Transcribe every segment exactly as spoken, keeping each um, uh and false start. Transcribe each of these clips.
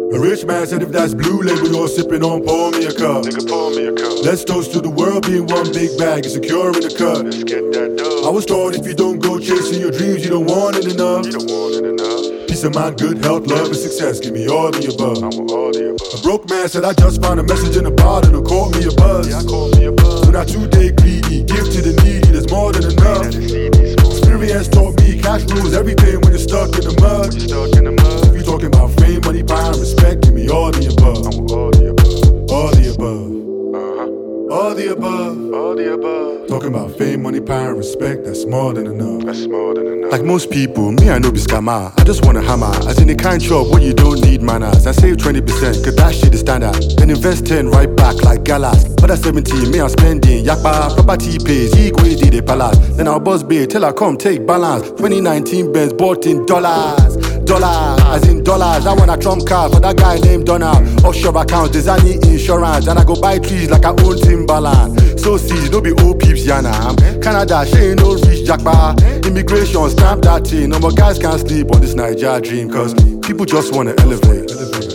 A rich man said if that's blue label you're sipping on, pour me a cup. Nigga, pour me a cup. Let's toast to the world being one big bag and secure in the cut. Let's get that dough. I was taught if you don't go chasing your dreams, you don't want it enough. You don't want it enough. Peace of mind, good health, love, and success. Give me all the above. I want all the above. A broke man said I just found a message in a bottle and caught me a buzz. Yeah, I call me a buzz. So not too day greedy, give to the needy, there's more than enough. Experience taught me cash rules everything when you're stuck in the mud. You're stuck in the mud. If you talking about fame, money, power, and respect, give me all the above. I want all the above. All the above. Uh-huh. All the above. All the above. Talking about fame, money, power, and respect, that's more than enough. That's more than enough. Like most people, me I know be scammer. I just wanna hammer, as in the kind shop where you don't need manners. I save twenty percent, cause that shit is standard. Then invest ten right back like galas. But at seventeen, me I'm spending yakba, property pays, equally the palace. Then I'll buzz big till I come take balance. twenty nineteen Benz bought in dollars. Dollars, as in dollars. I want a trump card for that guy named Donald. Offshore accounts, designing insurance. And I go buy trees like I own Timberland. So see, no be old peeps, yana. Canada, she ain't no rich jackpot. Immigration, stamp that thing. No more guys can't sleep on this Nigeria dream. Cause people just wanna elevate.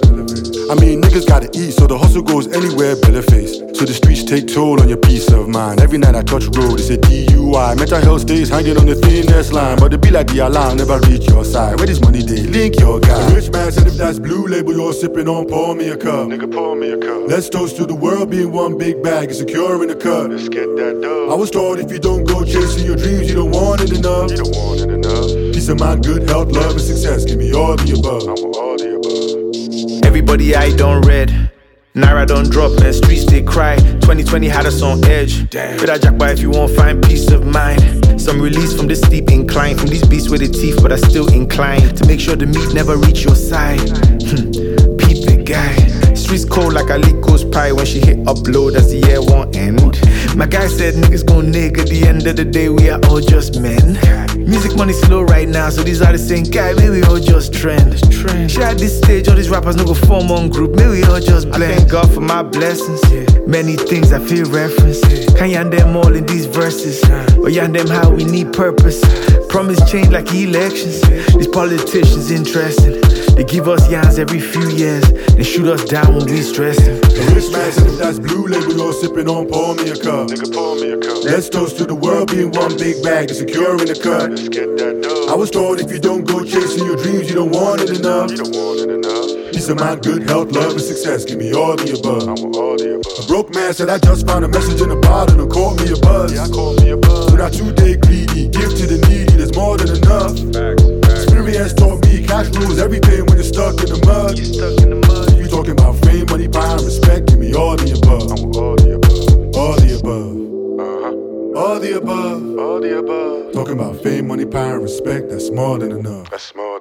I mean, niggas gotta eat, so the hustle goes anywhere, belly face. So the streets take toll on your peace of mind. Every night I touch road, it's a D U I. Mental health stays hanging on the thinnest line. But it be like the alarm, never reach your side. Where this money they link your guy. A rich man said if that's blue label you're sipping on, pour me a cup. Nigga, pour me a cup. Let's toast to the world being one big bag and secure in the cut. Let's get that dough. I was taught if you don't go chasing your dreams, you don't want it enough. You don't want it enough. Peace of mind, good health, love, and success. Give me all the above. I want all the above. Everybody I done read. Naira don't drop, man, streets they cry. twenty twenty had us on edge. Damn. With a jackpot if you won't find peace of mind. Some release from this steep incline. From these beasts with the teeth, but I still inclined to make sure the meat never reach your side. Peep the guy. Streets cold like a Lico's pie when she hit upload as the year won't end. My guy said niggas gon' nig at the end of the day, we are all just men. Music money slow right now, so these are the same guy, maybe we all just trend. Share at this stage, all these rappers no go form one group, maybe we all just blend. I thank God for my blessings, yeah. Many things I feel reference, yeah. Can't yarn them all in these verses, or yarn them how we need purpose. Promise change like elections, these politicians interesting. They give us yarns every few years, they shoot us down when we stressing. A rich man said if that's blue label you're sipping on, pour me a cup. Nigga, pour me a cup. Let's toast to the world being one big bag and secure in the cut. Let's get that dough. I was taught if you don't go chasing your dreams, you don't want it enough. You don't want it enough. Peace of mind, good health, love, and success. Give me all the above. I want all the above. A broke man said I just found a message in a bottle and caught me a buzz. Yeah, I call me a buzz. So not too day greedy, give to the needy, there's more than enough. Facts, facts. Experience taught me cash rules everything when you're stuck in the mud. You stuck in the mud. If you talking about fame, money, power, and respect, give me all the above. I want all the above. All the above. Uh-huh. All the above. All the above. Talking about fame, money, power, and respect, that's more than enough. That's more.